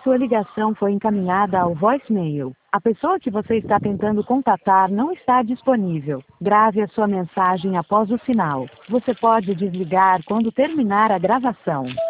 sua ligação foi encaminhada ao voicemail. A pessoa que você está tentando contatar não está disponível. Grave a sua mensagem após o sinal. Você pode desligar quando terminar a gravação.